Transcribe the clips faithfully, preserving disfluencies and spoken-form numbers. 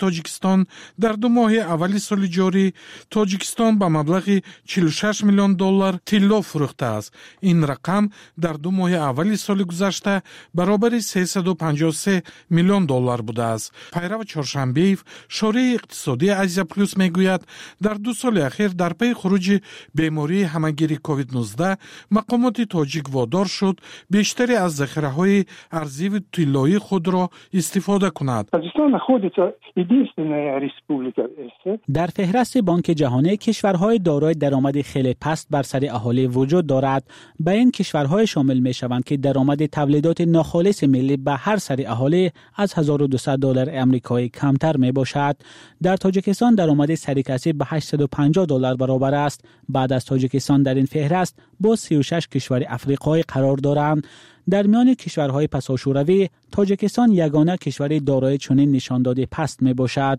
тоҷикистон дар ду моҳи аввали соли ҷорӣ тоҷикистон ба маблағи чилу шаш миллион доллар тилло фурӯхтааст. ин рақам дар ду моҳи аввали соли гузашта баробари сесаду панҷоҳу се миллион доллар будааст. пайрав чоршанбеев, шории иқтисодии Азия плюс мегӯяд, дар ду соли ахир дар пайи хуруҷи бемории ҳамагири ковид нуздаҳ мақомоти тоҷик водор шуд бештари аз захираҳои арзиву тиллои худро истифода кунад. در فهرست بانک جهانی کشورهای دارای درآمد خیلی پست بر سر اهالی وجود دارد. به این کشورهای شامل می شوند که درآمد تولیدات ناخالص ملی به هر سر اهالی از هزار و دویست دلار آمریکایی کمتر می باشد. در تاجیکستان درآمد سر کسی به هشتصد و پنجاه دلار برابر است. بعد از تاجیکستان در این فهرست با سی و شش کشور افریقایی قرار دارند. در میان کشورهای پساشوروی تاجیکستان یگانه کشور دارای چنین نشانداد پست می باشد.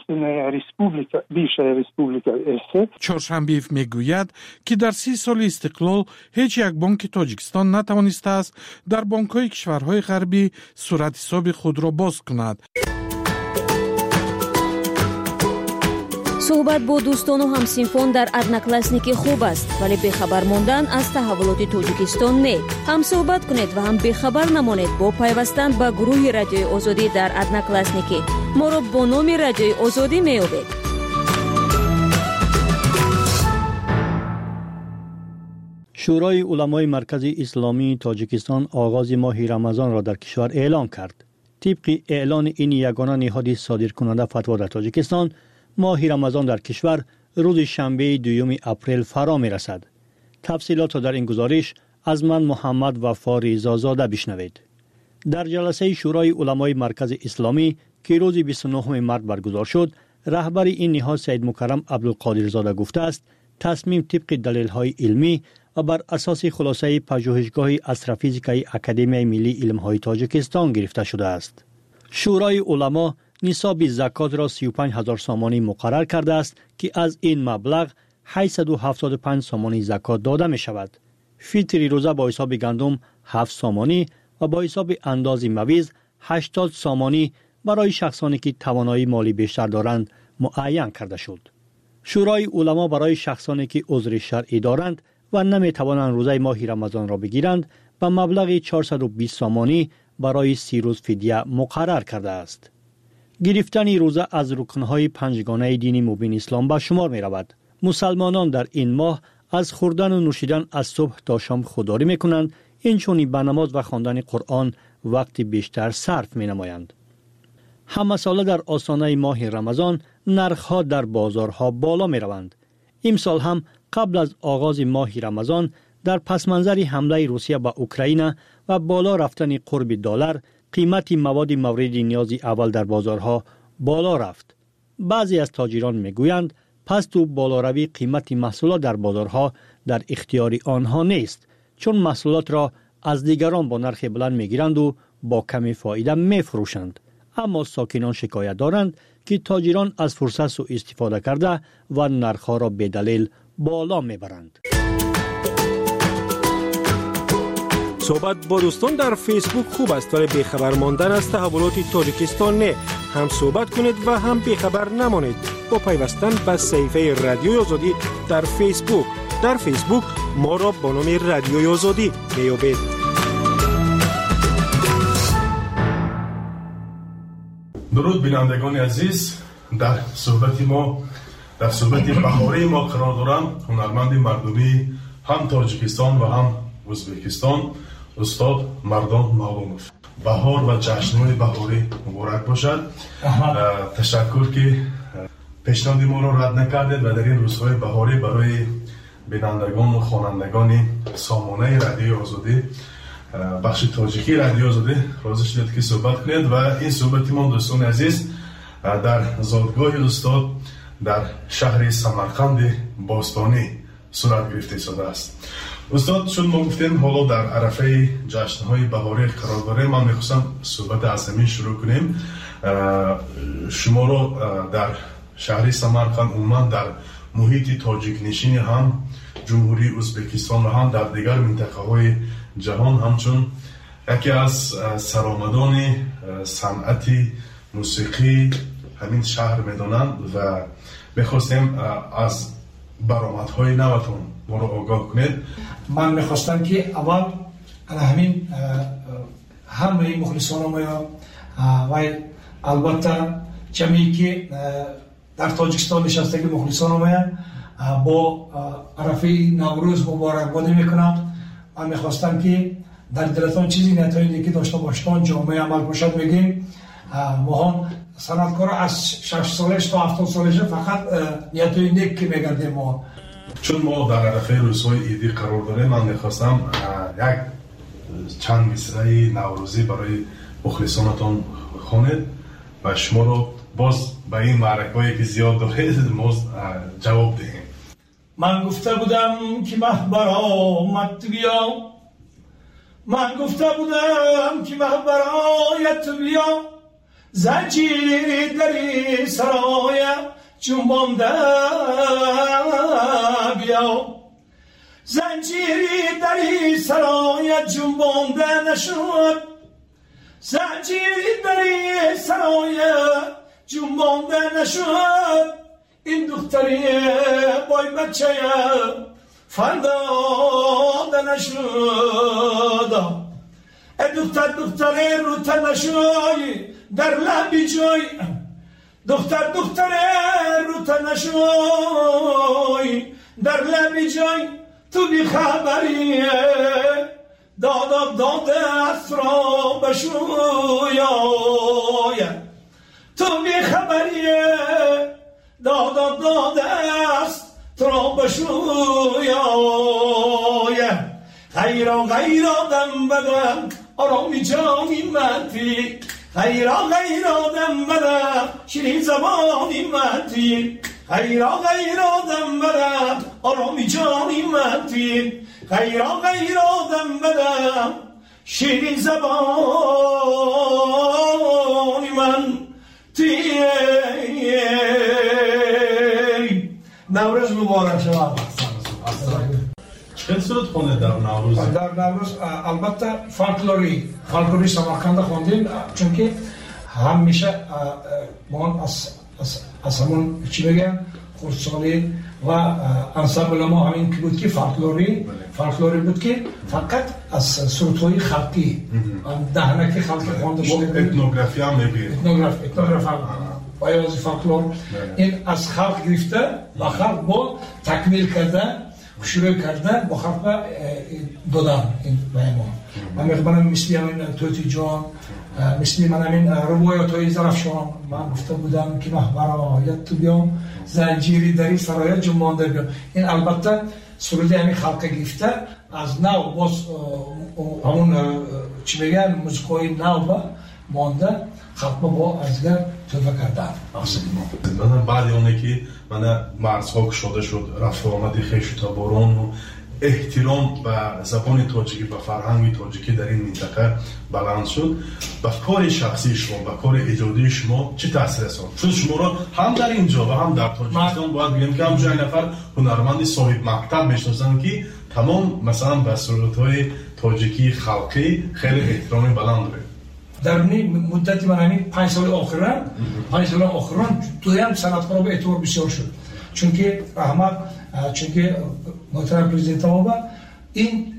چهارشنبه‌ایف میگوید که در سی سال استقلال هیچ یک بانک تاجیکستان نتوانسته است در بانک‌های کشورهای غربی صورت حساب خود را باز کند. صحبت با دوستان و همسینفون در ادناکلاسنیکی خوب است، ولی بخبر ماندن از تحولات تاجیکستان نه. هم صحبت کنید و هم بخبر نمانید با پیوستن به گروه رادیوی آزادی در ادناکلاسنیکی. ما را با نام رادیوی آزادی میابید. شورای علمای مرکز اسلامی تاجیکستان آغاز ماه رمضان را در کشور اعلام کرد. طبق اعلان این یگانه نهاد صادرکننده فتوا در تاجیکستان، ماه رمضان در کشور روز شنبه دوم اپریل فرا می رسد. تفصیلات در این گزارش از من محمد وفا رضازاده بشنوید. در جلسه شورای علمای مرکز اسلامی که روز بیست و نهم مارس برگزار شد، رهبر این نهاد سید مکرم عبدالقادر زاده گفته است تصمیم طبق دلایل علمی و بر اساس خلاصه پژوهشگاه استرافیزیکای اکادمی ملی علم‌های تاجیکستان گرفته شده است. شورای علما نصاب زکات را سی و پنج هزار سامانی مقرر کرده است که از این مبلغ هشتصد و هفتاد و پنج سامانی زکات داده می شود. فیتری روزه با حساب گندم هفت سامانی و با حساب اندازی مویز هشتاد سامانی برای شخصانی که توانایی مالی بیشتر دارند معین کرده شد. شورای علما برای شخصانی که عذر شرعی دارند و نمی توانند روزه ماه رمضان را بگیرند به مبلغ چهارصد و بیست سامانی برای سی روز فدیه مقرر کرده است. گرفتن روزه از رکنهای پنجگانه دین مبین اسلام به شمار می رود. مسلمانان در این ماه از خوردن و نوشیدن از صبح تا شام خودداری می کنند، اینچنین به نماز و خواندن قرآن وقتی بیشتر صرف می نمایند. همه ساله در آستانه ماه رمضان نرخ‌ها در بازارها بالا می روند. امسال هم قبل از آغاز ماه رمضان در پسمنظر حمله روسیه به اوکراین و بالا رفتن قرب دلار، قیمت مواد مورد نیاز اول در بازارها بالا رفت. بعضی از تاجران میگویند پست و بالاروی قیمت محصولات در بازارها در اختیار آنها نیست، چون محصولات را از دیگران با نرخ بلند میگیرند و با کمی فایده میفروشند. اما ساکنان شکایت دارند که تاجران از فرصت سوء استفاده کرده و نرخ‌ها را به دلیل بالا میبرند. صحبت با دوستان در فیسبوک خوب است، ولی بیخبر ماندن از تحولات تاجیکستان نه. هم صحبت کنید و هم بیخبر نمانید با پیوستن به صفحه رادیوی آزادی در فیسبوک. در فیسبوک ما را با نام رادیوی آزادی میابید. درود بینندگان عزیز، در صحبت ما در صحبت بهاری ما قرار دارم هنرمند مردمی هم تاجیکستان و هم ازبکستان استاد مردان معلوموف. بهار و جشن‌های بهاری مبارک باشد. تشکر که پیشنهاد ما را رد نکردید و در این روزهای بهاری برای بینندگان و خوانندگان سامانه رادیوی آزادی بخش تاجیکی رادیوی آزادی راضی شدید که صحبت کنید و این صحبت ما دوستان عزیز در زادگاه استاد در شهر سمرقند باستانی صورت گرفته شده است. استاد، چون ما گفتیم حالا در عرفه جشن‌های بهاری قرار داریم، من می‌خواستم صحبت از همین شروع کنیم. شما رو در شهر سمرقند عموما در محیط تاجیک نشین هم جمهوری ازبکستان و هم در دیگر منطقه‌های جهان همچون یکی از سرآمدان صنعت موسیقی همین شهر میدونند و میخواستیم از برآمدهای نوتون ما رو آگاه کنید. من میخواستم که اول همین همه مخلصان ما و البته کمی که در تاجیکستان نشسته که مخلصان ما با عرفه نوروز مبارکبادی میکنم. من میخواستم که در دلتان چیزی نتایجی که داشته باشتان جامعه عمل باشد میگیم ما هم صنعتکار از شش سالش تا هفتاد سالش فقط نیتوی نیک که میگردیم. ما چون ما در عرفه روزهای عیدی قرار داریم من میخواستم یک چند مصرع نوروزی برای مخلصانتان خوانید و شما رو باز به این معرکه‌ای که زیاد دارید جواب دهیم. من گفته بودم که محبر آمد بیا، من گفته بودم که محبر آید بیا، زنجیری دری سرای جنبانده بیا، زنجیری دری سرای جنبانده نشد، زنجیری دری سرای جنبانده نشد، این دختری بای بچه فرداده نشد، دختر دختر رو تنشوی در لبی جای، دختر دختر رو تنشوی در لبی جای، تو بی خبری دادا داده است را بشوی، تو بی خبری دادا داده است را بشوی، غیرا غیرا دم بدم آرامی جانی مدی، غیرا غیرا دم بدم شیرین زبانی مدی، غیرا غیرا دم بدم آرامی جانی مدی، غیرا غیرا دم بدم شیرین زبانی من تی. نوروز مبارک شما. چه صورت خونده در نوروز؟ در نوروز البته فولکلوری فولکلوری سمرقند خوندیم، چون که همیشه ما از از همون چی بگم خردسالی و انسامبل ما همین که بود که فولکلوری فولکلوری بود که فقط از سرودهای خلقی دهنکی خلقی خوانده شده. اتنوگرافی هم میگه. اتنوگرافی اتنوگرافی بایازی فولکلور این از خلق گرفته و خلق با تکمیل کرده شروع کرده با خلق دادن این ما. من میخوام مثل همین توتی جان، مثل من همین روایات های زرفشان من گفته بودم که محبرایت تو بیام، زنجیری دری سرایت جنبانده بیام. این البته سروده همین خلق گرفته از نو باز همون چی بگن موسیقای نو با مانده خلق با ازگر توفه کردن. من بعد اونه که من مرزها کشاده شد، رفت آمدی خیش تا باران و احترام به زبان تاجیکی و فرهنگ تاجیکی در این منطقه بلند شد. به کار شخصی شما، به کار ایجادی شما چه تاثیر رساند؟ چون شما را هم در اینجا و هم در تاجیکستان باید بگیم که همونجا این نفر هنرمند صاحب مکتب میشناسن که تمام مثلا به سرودهای تاجیکی خلقی خیلی احترام بلند داره. در مدتی من همین پنج سال آخران پنج سال آخران دویم صنعتکار به اعتبار بسیار شد، چون که رحمت چون که محترم پرزیدنت ما این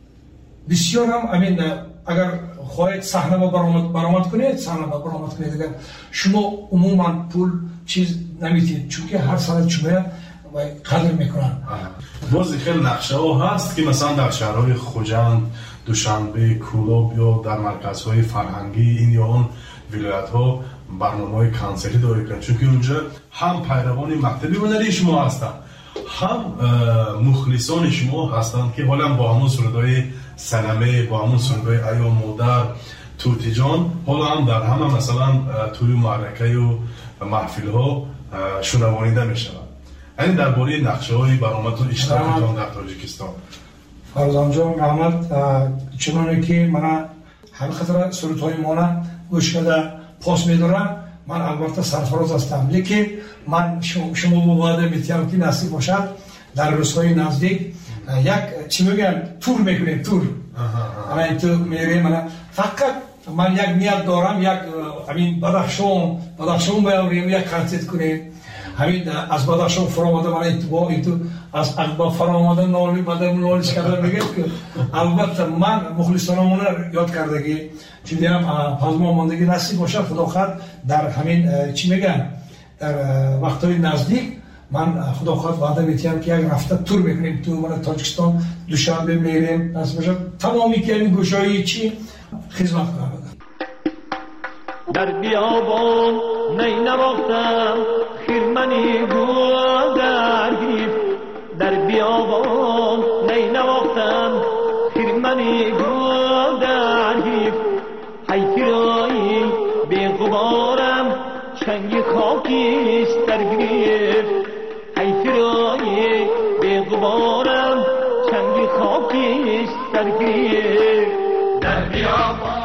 بسیار هم همین اگر خواهید صحنه با برآمد برآمد کنید صحنه با برآمد کنید، اگر شما عموما پول چیز نمیتید، چون که هر سال شما قدر میکنن. باز خیلی نقشه ها هست که مثلا در شهرهای خوجند، دوشنبه، کولاب یا در مرکزهای فرهنگی این یا اون ولایت ها برنامه‌های کنسرتی داره کنند، چون که اونجا هم پیروان مکتب هنری شما هستند هم مخلصان شما هستند که حالا با همون سرودهای سنمه، با همون سرودهای ایا مادر، توتی جان، حالا هم در همه مثلا توی معرکه و محفل ها شنوانیده می شود. یعنی درباره نقشه های برآمد و اشتراکتان در تاجیکستان. فرزان جان رحمت، چنانه که من هر خطر سرودهای ما گوش کرده پاس میدارم، من البته سرفراز هستم، لیکن من شما با وعده میتونم که نصیب باشد در روزهای نزدیک یک چی میگن تور میکنیم، تور. الان تو میریم، من فقط من یک نیت دارم یک همین بدخشان بدخشان بیاوریم یک کنسرت کنیم همین از بدخشان فراماده من اتباع ایتو از اقبا فراماده نالی مدام نالیش کرده میگه که البته من مخلصانمونه یاد کردگی چی دیم پازما ماندگی نصیب باشه خدا خواهد در همین چی میگن در وقتهای نزدیک من خدا خواهد وعده میتیم که یک رفته تور میکنیم تو من تاجیکستان دوشنبه میریم نصیب باشه تمامی که این گوشایی چی خدمت کنم در بیابان نی نواختم خیرمنی گل در گریف در بیابان نی نواختم خیرمنی گل در گریف حیفرایی بی غبارم چنگ خاکیست در گریف حیفرایی بی غبارم چنگ خاکیست در گریف در بیابان.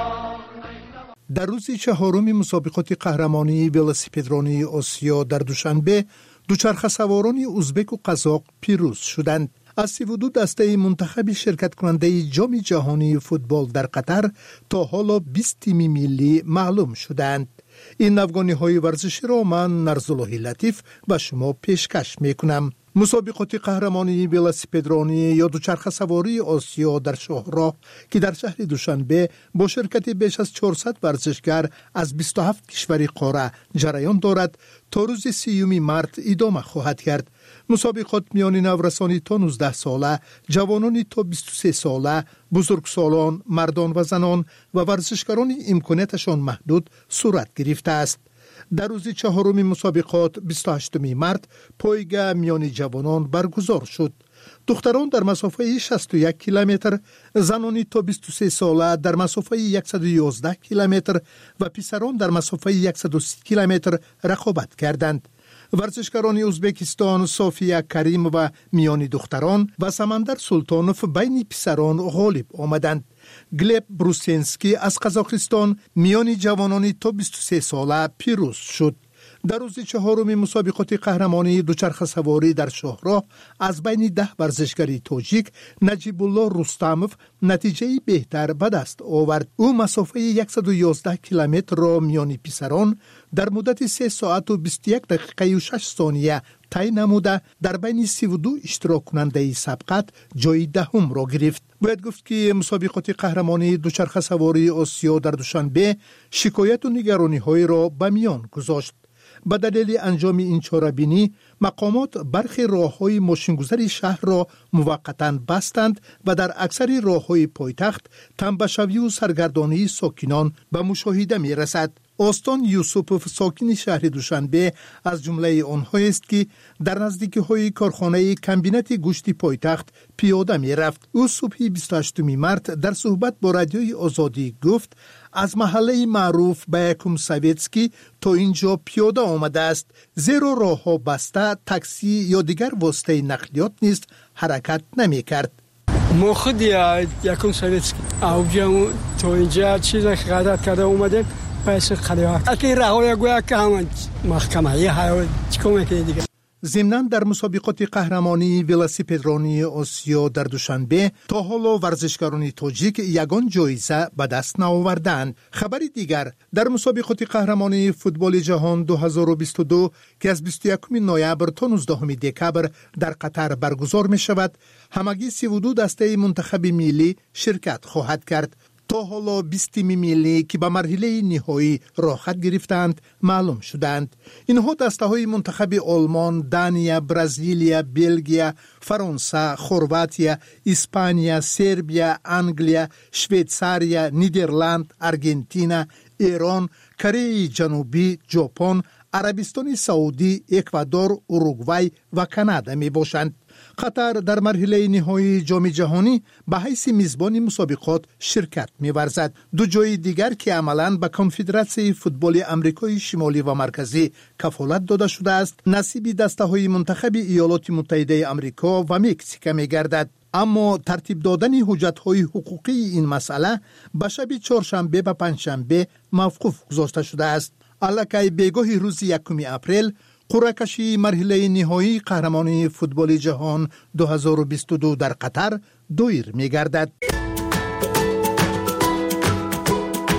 در روز چهارم مسابقات قهرمانی ولسیپدرانی آسیا در دوشنبه دوچرخه سواران ازبک و قزاق پیروز شدند. از سی و دو دسته منتخب شرکت کننده جام جهانی فوتبال در قطر تا حالا بیست تیم ملی معلوم شدند. این نوگانی های ورزشی را من نرزالله لطیف به شما پیشکش می کنم. مسابقات قهرمانی ولسیپدرانی یا دوچرخه سواری آسیا در شاهراه که در شهر دوشنبه با شرکت بیش از چهارصد ورزشگر از بیست و هفت کشور قاره جریان دارد تا روز سیوم مارس ادامه خواهد کرد. مسابقات میان نورسانی تا نوزده ساله، جوانانی تا بیست و سه ساله، بزرگسالان، مردان و زنان و ورزشکاران امکاناتشان محدود صورت گرفته است. در روز چهارم مسابقات بیست و هشتم مارس پایگاه میان جوانان برگزار شد. دختران در مسافه شصت و یک کیلومتر، زنانی تا بیست و سه ساله در مسافه صد و یازده کیلومتر و پسران در مسافه صد و سی کیلومتر رقابت کردند. ورزشکاران ازبکستان صافیه کریم و میان دختران و سمندر سلطانوف بین پسران غالب آمدند. گلب بروسینسکی از قزاقستان میان جوانانی تا بیست و سه ساله پیروز شد. در روز چهارم مسابقات قهرمانی دوچرخه سواری در شاهراه از بین ده ورزشکاری تاجیک نجیب الله رستموف نتیجه بهتر به دست آورد. او مسافه صد و یازده کیلومتر را میان پسران در مدت سه ساعت و بیست و یک دقیقه و شش ثانیه طی نموده در بین سی و دو اشتراک کننده سبقت جای دهم را گرفت. باید گفت که مسابقات قهرمانی دوچرخه سواری آسیا در دوشنبه شکایت و نگرانی های را به میان گذاشت. به دلیل انجام این چاره‌بینی مقامات برخی راه‌های ماشین‌گذاری شهر را موقتاً بستند و در اکثر راه‌های پایتخت تنبشوی و سرگردانی ساکنان به مشاهده می‌رسد. آستان یوسفوف ساکن شهر دوشنبه از جمله آنهایی است که در نزدیکی‌های کارخانه کمبینت گوشت پایتخت پیاده می‌رفت. او صبح بیست و هشتم مارس در صحبت با رادیوی آزادی گفت از محله معروف به یکم سویتسکی تا اینجا پیاده آمده است، زیرا راه‌ها بسته، تاکسی یا دیگر واسطه نقلیات نیست حرکت نمی کرد. ما خود یکم سویتسکی اوجا تا اینجا چیزا خدمت کرده اومدیم پس خدمات اکی راه‌های گویا که هم محکمه یه های چیکار کنه دیگه. ضمناً در مسابقات قهرمانی ولسیپدرانی آسیا در دوشنبه تا حالا ورزشکاران تاجیک یگان جایزه به دست نآوردند. خبری دیگر در مسابقات قهرمانی فوتبال جهان دو هزار و بیست و دو که از بیست و یکم نوامبر تا نوزدهم دکامبر در قطر برگزار می شود، همگی سی و دو دسته منتخب ملی شرکت خواهد کرد. تا حالا بیست تیم ملی که به مرحله نهایی راه خط گرفتند معلوم شدند. اینها دسته‌های منتخب آلمان، دانیا، برزیلیا، بلژیک، فرانسه، خرواتیا، اسپانیا، سربیا، انگلیا، شویتزاریا، نیدرلند، آرژانتین، ایران، کره جنوبی، ژاپن، عربستان سعودی، اکوادور، اوروگوئه و کانادا می باشند. قطر در مرحله نهایی جام جهانی به حیث میزبان مسابقات شرکت می‌ورزد. دو جای دیگر که عملاً به کنفدراسیون فوتبال آمریکای شمالی و مرکزی کفالت داده شده است، نصیب دسته‌های منتخب ایالات متحده آمریکا و مکزیک می‌گردد. اما ترتیب دادن حجت‌های حقوقی این مسئله به شب چهارشنبه و پنجشنبه موقوف گذاشته شده است. الکی بگاه روز یکم اپریل قرعه کشی مرحله نهایی قهرمانی فوتبال جهان دو هزار و بیست و دو در قطر دایر می گردد.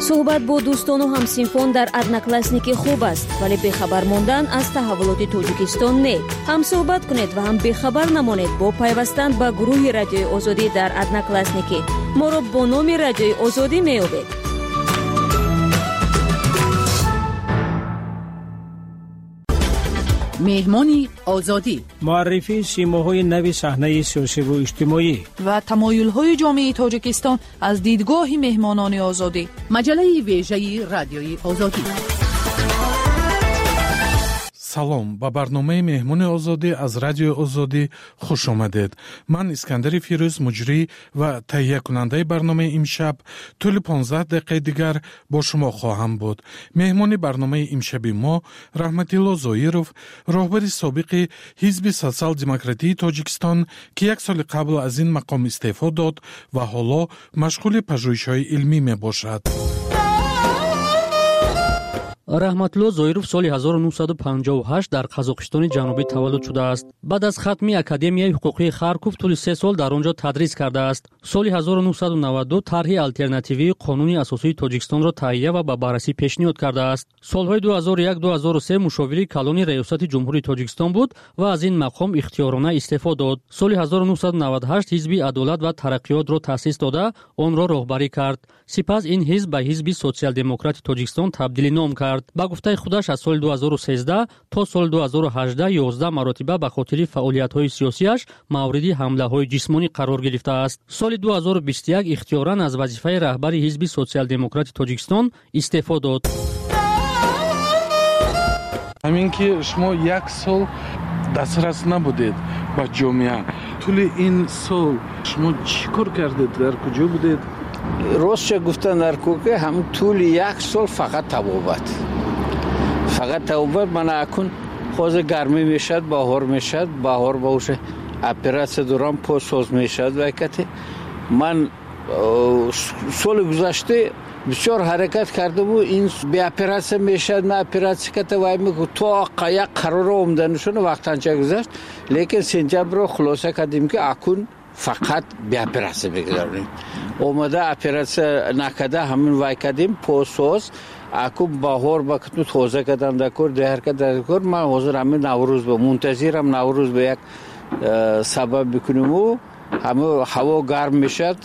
суҳбат бо дӯстону ҳамсинфон дар одноклассники хуб аст, вале бехабар мондан аз таҳаввулоти Тоҷикистон не. ҳам суҳбат кунед ва ҳам бехабар намонед бо пайвастан ба гурӯҳи Радиои Озодӣ дар одноклассники. моро бо номи Радиои Озодӣ меёбед. меҳмони озодӣ, муаррифии симоҳои нави саҳнаи сиёсиву иҷтимоӣ ва тамоюлҳои ҷомеаи Тоҷикистон аз дидгоҳи меҳмонони озодӣ. маҷалаи вежаи Радиои Озодӣ. салом, ба барномаи меҳмони озодӣ аз Радиои Озодӣ хуш омадед. ман Искандари Фирӯз, муҷрӣ ва таҳиякунандаи барномаи имшаб, тӯли понздаҳ дақиқаи дигар бо шумо хоҳам буд. меҳмони барномаи имшаби мо Раҳматилло Зоиров, роҳбари собиқи Ҳизби социал-демократии Тоҷикистон, ки як соли қабл аз ин мақом истеъфо дод ва ҳоло машғули пажӯҳишҳои илмӣ мебошад. раҳматилло Зоиров соли ҳазору нуҳсаду панҷоҳу ҳашт дар Қазоқистони ҷанубӣ таваллуд шудааст. баъд аз хатми Академияи ҳуқуқии Харков тӯли се сол дар он ҷо тадрис кардааст. соли ҳазору нуҳсаду наваду ду тарҳи алтернативии Қонуни асосии Тоҷикистонро таҳия ва ба баррасӣ пешниҳод кардааст. солҳои ду ҳазору як - ду ҳазору се мушовири калони раёсати ҷумҳурии Тоҷикистон буд ва аз ин мақом ихтиёрона истеъфо дод. соли ҳазору нуҳсаду наваду ҳашт Ҳизби адолат ва тараққиётро таъсис дода, онро роҳбарӣ кард. сипас ин ҳизб ба Ҳизби социал-демократи Тоҷикистон табдили ном кард. ба гуфтаи худаш аз соли ду ҳазору сездах то соли ду ҳазору ҳаждаҳ ёздаҳ маротиба ба хотири фаъолиятҳои сиёсиаш мавриди ҳамлаҳои ҷисмонӣ қарор гирифтааст. соли ду ҳазору бисту як ихтиёран аз вазифаи раҳбари Ҳизби социал-демократи Тоҷикистон истеъфо дод. ҳамин ки шумо як сол дастрас набудед ба ҷомеа, тӯли ин сол шумо чӣ кор кардед, дар куҷо будед? ростша гуфтан дар кӯка ҳам тӯли як сол фақат табобат фақат табобат мана акун ҳозир гармӣ мешад, баҳор мешад, баҳор баша оператсия дорам, посоз мешад вайкате. ман соли гузашта бисёр ҳаракат кардаму ин беоператсия мешад, ма оператсия ката вай меку то як қарора омданашона вақтанча гузашт, лекин сентябрро хулоса кардем ки акун фақат беоператсия бигузаронем. омада оператсия накада ҳамин вай кардем, посоз аку баҳор ба кату тоза кадан дакор деҳар кадан дакор. ман ҳозир ҳамин наврӯз ба мунтазирам, наврӯз ба як сабаб бикунему ҳама ҳаво гарм мешад,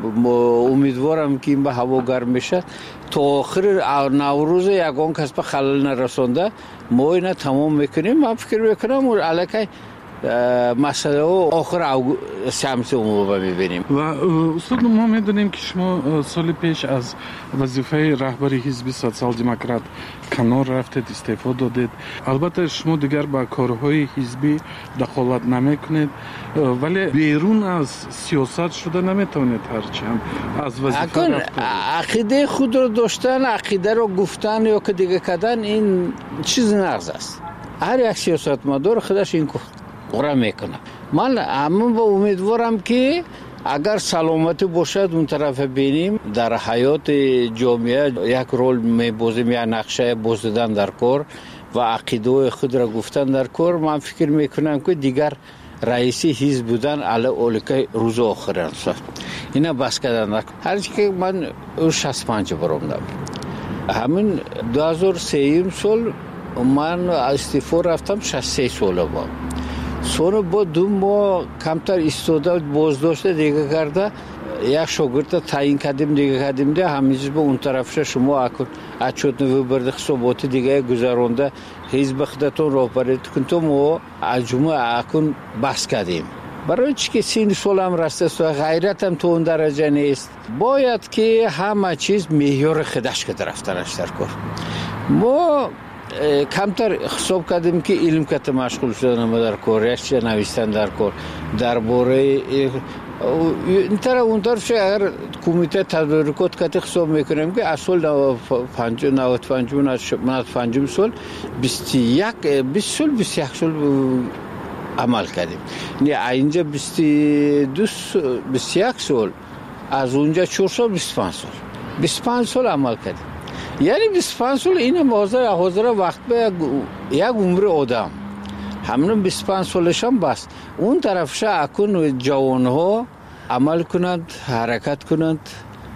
умедворам ки ин ба ҳаво гарм мешад то охири наврӯз ягон кас ба халал нарасонда мо ина тамом мекунем. ман фикр мекунам аллакай масъалаҳо охир сиамси умума мебинем. ва устод, мо медонем ки шумо соли пеш аз вазифаи раҳбари Ҳизби социал-демократ канор рафтед, истеъфо додед. албатта шумо дигар ба корҳои ҳизбӣ дахолат намекунед, вале берун аз сиёсат шуда наметавонед ҳарчанд аз вазифа рафтед. ақидаи худро доштан, ақидаро гуфтан ё ки дига кардан ин чизи нағз аст. ҳар як сиёсатмадор худаш ин ора мекунад. ман ҳамин ба умедворам ки агар саломатӣ бошад он тарафа бинем дар ҳаёти ҷомеа як рол мебозем, як нақша боздидан дар кор ва ақидаҳои худро гуфтан дар кор. ман фикр мекунам ки дигар раиси ҳизб будан ала оликаи рӯзи охир аст. ина бас кардан ҳарчи ки ман шасту панҷ бор омдам. ҳамин ду ҳазору сеюм сол ман истеъфо рафтам, шасту се сола бо сони бо ду моҳ камтар истода боздошта дига карда як шогирда таъин кардем, дига кардем да ҳамин бо он тарафша шумо акун отчётни выборди ҳисоботи дига гузаронда ҳизби худатон роҳбарӣ кун то мо аз ҷумла акун баҳс кардем. барои чӣ ки синни солам растаст ва ғайратам то он дараҷа нест, бояд ки ҳама чиз меъёри худаш када рафтанаш дар кор. мо камтар ҳисоб кардем ки илм ката машғул шуданам дар кор, як чиз навистан дар кор дар бораи ин тараф он тарафша агар кумитаи тадбиркот ката ҳисоб мекунем ки аз соли наваду панҷум сол бисту як сол бисту як сол амал кардем. не аинҷа бисту ду бисту як сол, аз онҷа чор сол бисту панҷ сол бисту панҷ сол амал кардем. яъне бисту панҷ сол ина ҳозира вақт ба як умри одам ҳамин бисту панҷ солашам бас. он тарафша акун ҷавонҳо амал кунанд, ҳаракат кунанд,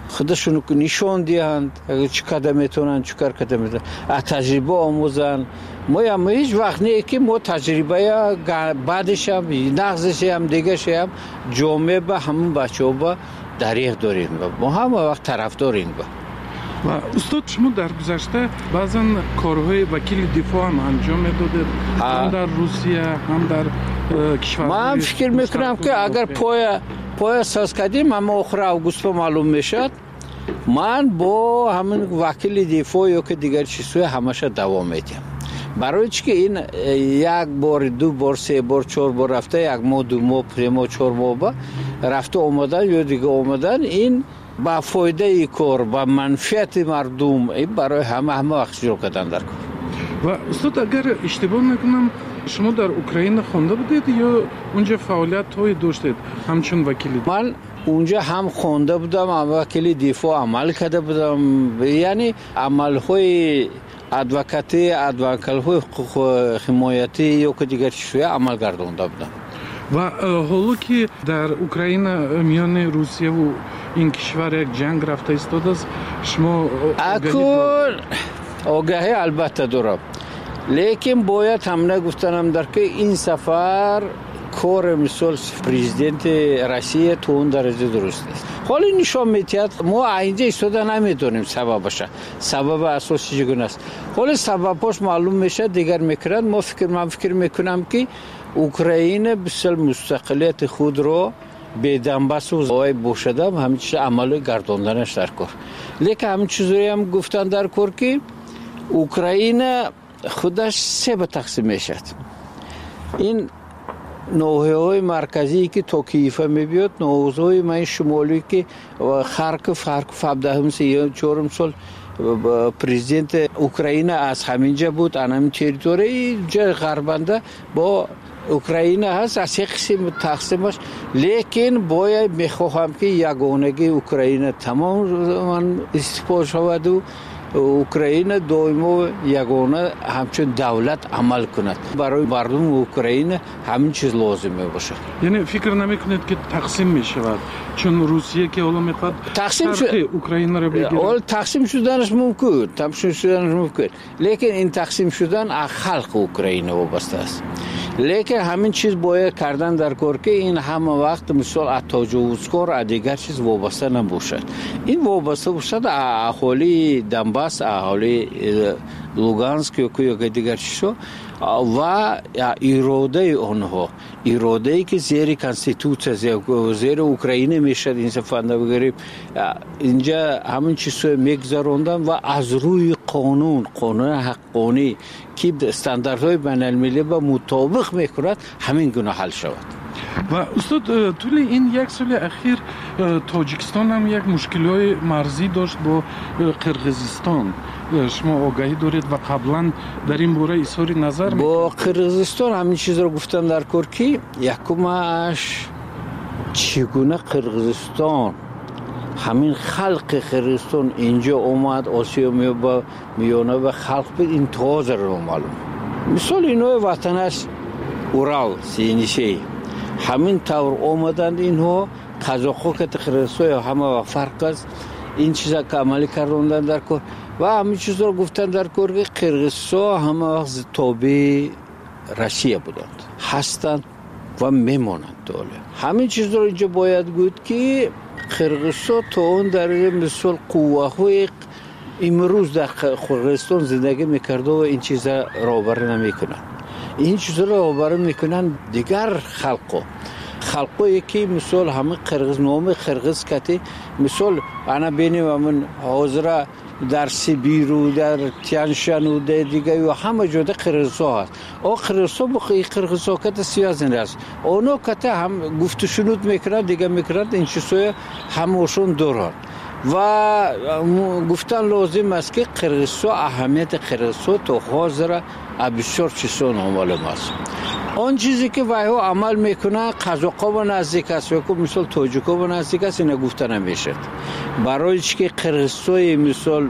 خودشون نشون دهند چه کار میتونن چه کار کار میتونن از تجربه آموزن. ما هم هیچ وقت نه که ما تجربه بعدش هم نقضش هم دیگه هم جامعه به همون بچه ها با دریغ داریم ما هم وقت طرف داریم با. و استاد شما در گذشته بعضا کارهای وکیل دفاع هم انجام دادید هم در روسیه هم در کشور. من فکر میکنم که اگر پای پای اساس کردیم اما آخر اوگوست معلوم میشد من با همین وکیل دفاع یا که دیگر چیزهای همشه دوام میدم. برای چی که این یک بار دو بار سه بار چهار بار رفته یک ماه دو ماه سه ماه چهار ماه با رفته اومدن یا دیگه اومدن این با فایده ای کار با منفعت مردم این برای همه همه وقت شروع کردن در کار. و استاد اگر اشتباه نکنم شما در اوکراین خوانده بودید یا اونجا فعالیت های داشتید همچون وکیل؟ من اونجا هم خوانده بودم هم وکیل دفاع عمل کرده بودم، یعنی عمل های ادوکاتی ادوکال های حقوق حمایتی یا که دیگر چیزهای عمل گردانده بودم. و حالا که در اوکراین میان روسیه و این کشور یک جنگ رفته ایستاده است شما اکل آگاهی البته دارم، لیکن باید هم نگفتنم در که این سفر کار مثال پرزیدنت روسیه تو اون درجه درست است. حالا نشان میتید ما اینجا ایستاده نمیدونیم سببش سبب اساسی چگونه است. حالا سببش معلوم میشه دیگر میکنند. ما فکر من فکر میکنم که اوکراین بسیار مستقلیت خود رو به دنباس و زوای بوشده همین چیز عمل گرداندنش در کار. لیکن همین چیزایی هم گفتن در کار که اوکراین خودش سه به تقسیم میشد. این نوحه‌های مرکزی که تا کیف میبیاد، نوحه‌های من شمالی که خارکوف خارکوف هفدهم سی چهارم سال پرزیدنت اوکراین از همینجا بود، همین تریتوری جای غربنده با اوکراین هست از یک قسم تقسیمش. لیکن باید میخواهم که یگانگی اوکراین تمام استفاده شود و اوکراین دائما یگانه همچون دولت عمل کند. برای مردم اوکراین همین چیز لازمه باشه. یعنی فکر نمیکنید که تقسیم میشود چون روسیه که حالا میخواد تقسیم شد اوکراین رو بگیره؟ حالا تقسیم شدنش ممکن، تقسیم شدنش ممکن، لیکن این تقسیم شدن از خلق اوکراین وابسته است. لیکن همین چیز باید کردن در کار که این همه وقت مثال از تجاوزکار از دیگر چیز وابسته نباشد. این وابسته باشد اهالی دنباس، اهالی لوگانسک یا دیگر چیزها و اراده آنها، اراده ای که زیر کانستیتوسیه زیر اوکراین میشد این سفنده بگیریم اینجا همین چیزها میگذراندن و از روی قانون قانون حقانی که استانداردهای بین المللی با مطابق میکند همین گونه حل شود. و استاد طول این یک سال اخیر تاجیکستان هم یک مشکل‌های مرزی داشت با قرقیزستان. شما آگاهی دارید و قبلا در این باره اظهار نظر می‌کنید؟ با قرقیزستان همین چیز رو گفتم در کار که یکمش چگونه قرقیزستان همین خلق قرقیزستان اینجا اومد آسیا میوه میانه و خلق به این تازه رو معلوم. مثال اینو وطنش اورال سینیشی همین طور آمدند اینها قزاق‌ها که قرقیزستان همه فرق است این چیزا که عملی کردن در کار و همین چیزا رو گفتن در کار که قرقیزستان همه وقت تابع روسیه بودند هستند و میمانند. دوله همین چیزا رو اینجا باید گفت که قرقیزستان تا اون درجه مثل قوه‌های امروز در قرقیزستان زندگی میکرده و این چیزا رابر نمیکنن. این چیزا رو رابر میکنن دیگر خلقا خلقایی که مثل همه قرقیز نام قرقیز کتی مثل انا بینیم همون حاضر در سیبیر و در تیانشان و در دیگه و همه جاده قرقیزها هست. او قرقیزها بخواه قرقیزها کت سیازن هست اونا کت هم گفت شنود میکنن دیگه میکنن این چیزهای هموشون دارن و گفتن لازم است که قرقیزها اهمیت قرقیزها تو حاضر بسیار چیزها معلوم است. آن چیزی که وایو عمل میکنه قزاق‌ها و نزدیک است و مثل تاجیک‌ها و نزدیک است اینا گفته نمیشه. برای که قرقیزستان مثل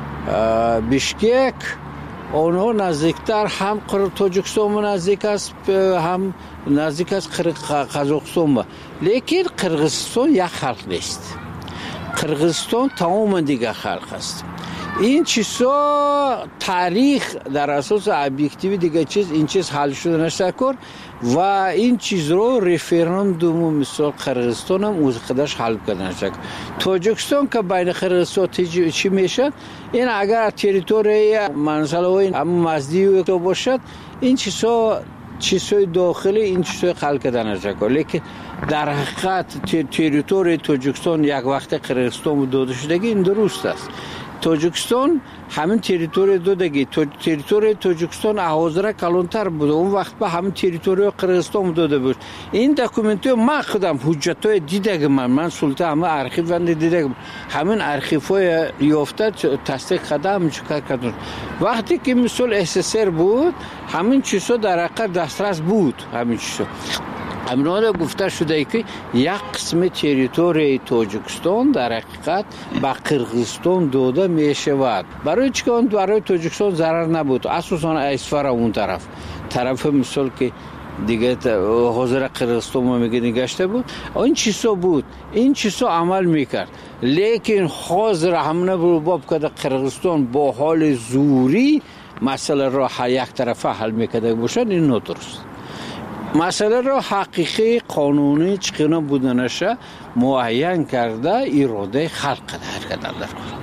بیشکک اونها نزدیکتر هم تاجیکستان و نزدیک است هم نزدیک است قزاقستان، لیکن قرقیزستان یک خلق نیست. قرغیزستان تمام دیگه خلق است. این چیزا تاریخ در اساس ابجکتیو دیگه چیز این چیز حل شده نشکر و این چیز رو رفراندوم مثل قرغیزستان هم از خودش حل کرده نشکر. تاجیکستان که بین قرغیزستان چی میشه این اگر تریتوری منزل و مزدی تو باشد این چیزا چیزای داخلی این چیزای خلق کرده نشکر. لیکن در حقیقت تریتوری تاجیکستان یک وقت قرغیزستان داده شدگی این درست است. تاجیکستان همین تریتوری دادگی تریتوری تاجیکستان حاضر کلانتر بود اون وقت به همین تریتوری قرغیزستان داده بود. این دکومنت ما خودم حجتای دیدم من من سلطه همه ارشیو وند دیدم همین ارشیوهای یافته تصدیق قدم چیکار کردن وقتی که مثل اس اس ار بود همین چیزا در حقیقت دسترس بود همین چیزا امروز گفته شده که یک قسم تریتوری تاجیکستان در حقیقت به قرغیزستان داده می شود. برای چیکار برای تاجیکستان ضرر نبود اساسا اسفر اون طرف طرف مثل که دیگه حاضر قرغیزستان ما میگه نگشته بود این چیزا بود این چیزا عمل میکرد لیکن حاضر همونه باب که قرغیزستان با حال زوری مسئله را یک طرفه حل میکرده باشد این نادرست. مسئله را حقیقی قانونی چقدر بودنشه معین کرده اراده خلق کرده در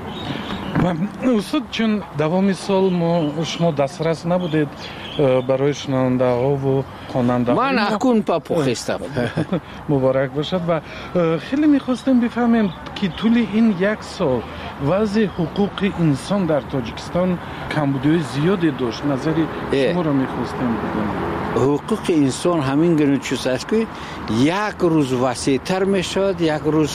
و استاد چون دوام سال ما شما دسترس نبودید برای شنونده ها و خواننده ها من اکنون پا پخستم مبارک باشد و خیلی میخواستم بفهمیم که طول این یک سال وضع حقوق انسان در تاجیکستان کمبودی زیادی داشت نظری شما رو میخواستم بدونم. حقوق انسان همین گونه چیز است که یک روز وسیع‌تر میشد یک روز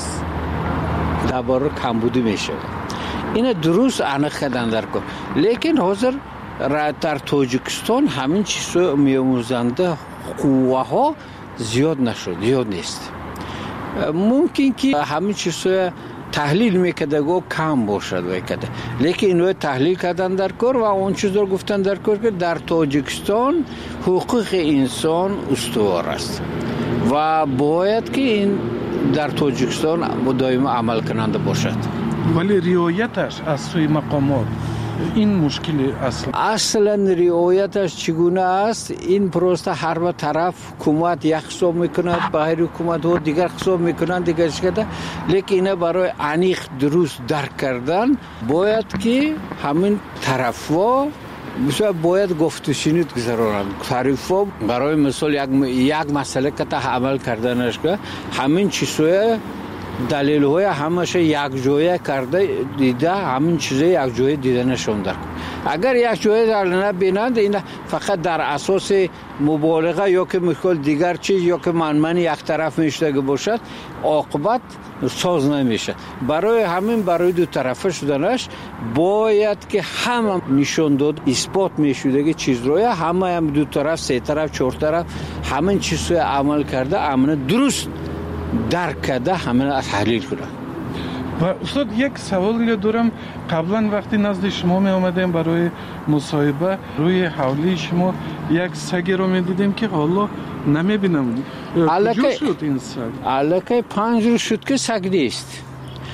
درباره کمبودی میشد این درست انخ کردن در کن لیکن حاضر در تاجیکستان همین چیزا میاموزنده قوه ها زیاد نشد زیاد نیست ممکن که همین چیزا تحلیل میکرده گو کم باشد وکده لیکن اینو تحلیل کردن در کار و اون چیز رو گفتن در کار که در تاجیکستان حقوق انسان استوار است و باید که این در تاجیکستان دائما عمل کننده باشد ولی رعایتش از سوی مقامات این مشکل اصلا اصلا رعایتش چگونه است این پروسه هر دو طرف حکومت یک حساب میکند باهر حکومت و دیگر حساب میکنند دیگر شده لیکن اینه برای انیق درست درک کردن باید که همین طرفا مثلا باید گفت شنید گذارند طرفا برای مثال یک یک مسئله که تا عمل کردنش که همین چیزای دلیل های همش یک جویه کرده دیده همین چیزه یک جویه دیده نشون در اگر یک جویه در نبینند این فقط در اساس مبالغه یا که میخواد دیگر چیز یا که منمن یک طرف میشته باشد عاقبت ساز نمیشه برای همین برای دو طرفه شدنش باید که همه نشون داد اثبات میشوده که چیز روی همه هم دو طرف سه طرف چهار طرف همین چیزو عمل کرده امن درست درک کرده همه از تحلیل کنه. و استاد یک سوالی دارم قبلا وقتی نزد شما می آمدیم برای مصاحبه روی حولی شما یک سگی رو می دیدیم که حالا نمی بینم کجا شد این سگ؟ علاقه پنج روز شد که سگ نیست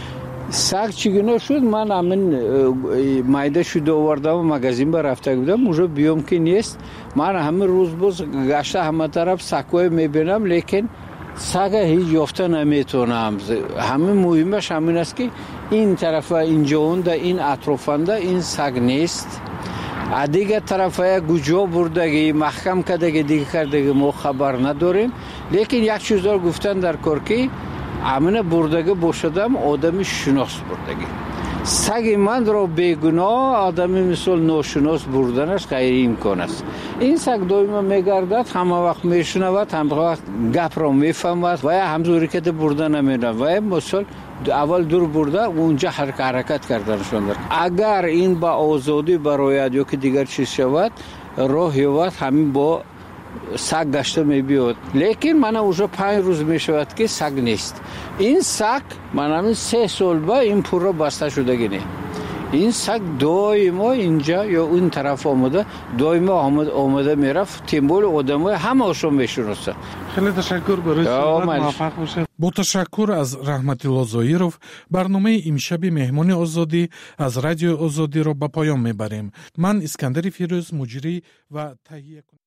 سگ چگونه شد من همین مایده شده آوردم و مگزین با رفته بودم اونجا بیام که نیست من همه روز باز گشته همه طرف سگوی می بینم لیکن سگ هیچ یافته نمیتونم همین مهمش همین است که این طرف اینجا اونده این اطرافنده این سگ نیست دیگه طرف گوجا بردگی محکم کردگی دیگه کردگی ما خبر نداریم لیکن یک چیز دار گفتن در کار که امن بردگی باشدم آدمی شناس بردگی سگ من را بیگناه آدمی مثل ناشناس بردنش غیر امکان است این سگ دائما میگردد همه وقت میشنود همه وقت گپ را میفهمد و همزوری که بردن نمیدن و مثلا اول دور برده اونجا حرکت کردنشون دارد اگر این با آزادی برایت یا که دیگر چیز شود راه یابد همین با سگ گشته میبیاد لیکن من اونجا پنج روز میشود که سگ نیست این سگ من همین سه سال با این پورا بسته شده گینه این سگ دائما اینجا یا اون طرف آمده دائما آمده آمده میرفت تیمبول آدمای همه‌شون میشناسه. خیلی تشکر برای صحبت، موفق باشید. با تشکر از رحمتالله زایرов برنامه امشب مهمان آزادی از رادیو آزادی را به پایان میبریم. من اسکندر فیروز مجری و تهیه